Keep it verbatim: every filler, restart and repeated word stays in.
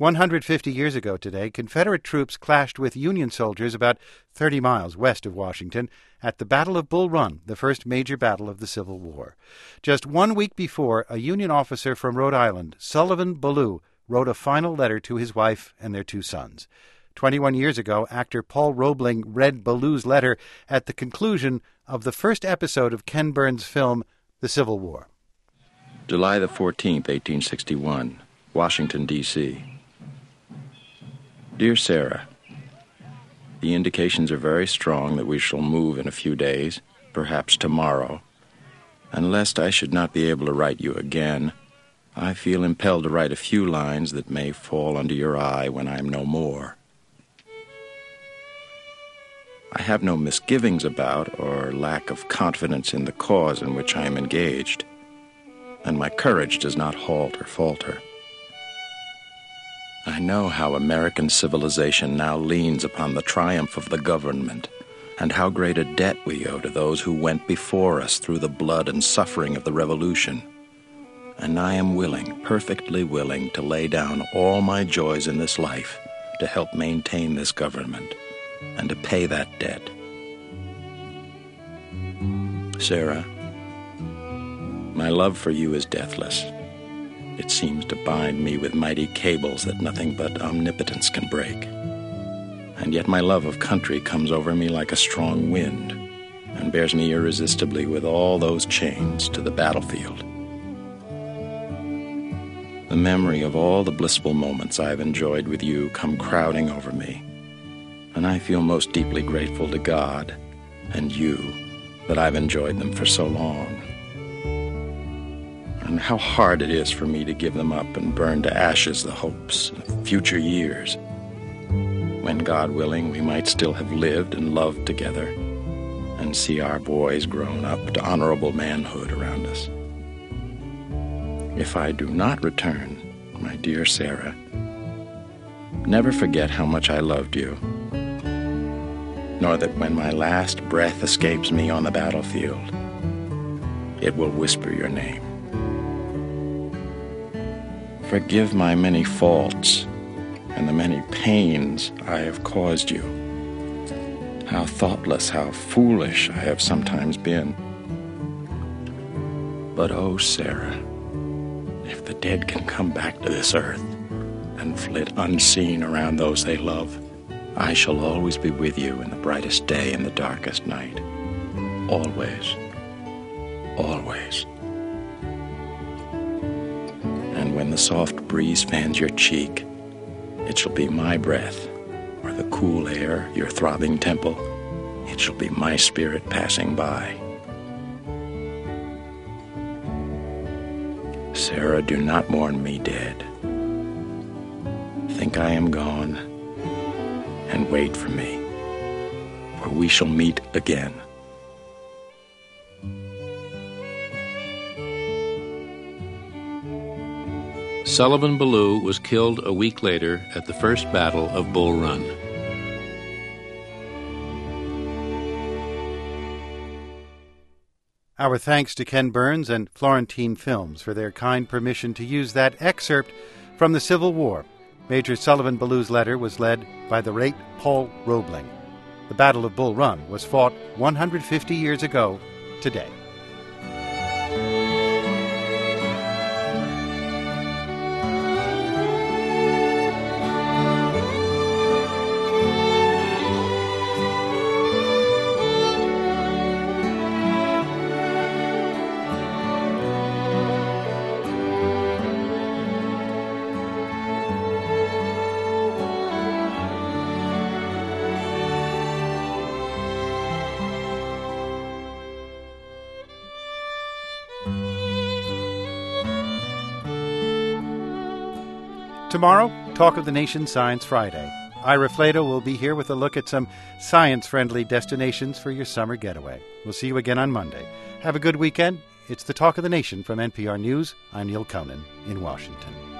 one hundred fifty years ago today, Confederate troops clashed with Union soldiers about thirty miles west of Washington at the Battle of Bull Run, the first major battle of the Civil War. Just one week before, a Union officer from Rhode Island, Sullivan Ballou, wrote a final letter to his wife and their two sons. Twenty-one years ago, actor Paul Roebling read Ballou's letter at the conclusion of the first episode of Ken Burns' film, The Civil War. July the fourteenth, eighteen sixty-one, Washington, D C Dear Sarah, the indications are very strong that we shall move in a few days, perhaps tomorrow. And lest I should not be able to write you again, I feel impelled to write a few lines that may fall under your eye when I am no more. I have no misgivings about or lack of confidence in the cause in which I am engaged, and my courage does not halt or falter. I know how American civilization now leans upon the triumph of the government, and how great a debt we owe to those who went before us through the blood and suffering of the Revolution. And I am willing, perfectly willing, to lay down all my joys in this life to help maintain this government and to pay that debt. Sarah, my love for you is deathless. It seems to bind me with mighty cables that nothing but omnipotence can break. And yet my love of country comes over me like a strong wind and bears me irresistibly with all those chains to the battlefield. The memory of all the blissful moments I've enjoyed with you come crowding over me, and I feel most deeply grateful to God and you that I've enjoyed them for so long. And how hard it is for me to give them up and burn to ashes the hopes of future years, when, God willing, we might still have lived and loved together and see our boys grown up to honorable manhood around us. If I do not return, my dear Sarah, never forget how much I loved you, nor that when my last breath escapes me on the battlefield, it will whisper your name. Forgive my many faults and the many pains I have caused you. How thoughtless, how foolish I have sometimes been. But oh, Sarah, if the dead can come back to this earth and flit unseen around those they love, I shall always be with you in the brightest day and the darkest night. Always. Always. And when the soft breeze fans your cheek, it shall be my breath, or the cool air your throbbing temple, it shall be my spirit passing by. Sarah, do not mourn me dead. Think I am gone, and wait for me, for we shall meet again. Sullivan Ballou was killed a week later at the First Battle of Bull Run. Our thanks to Ken Burns and Florentine Films for their kind permission to use that excerpt from the Civil War. Major Sullivan Ballou's letter was led by the late Paul Roebling. The Battle of Bull Run was fought one hundred fifty years ago today. Tomorrow, Talk of the Nation Science Friday. Ira Flato will be here with a look at some science-friendly destinations for your summer getaway. We'll see you again on Monday. Have a good weekend. It's the Talk of the Nation from N P R News. I'm Neil Conan in Washington.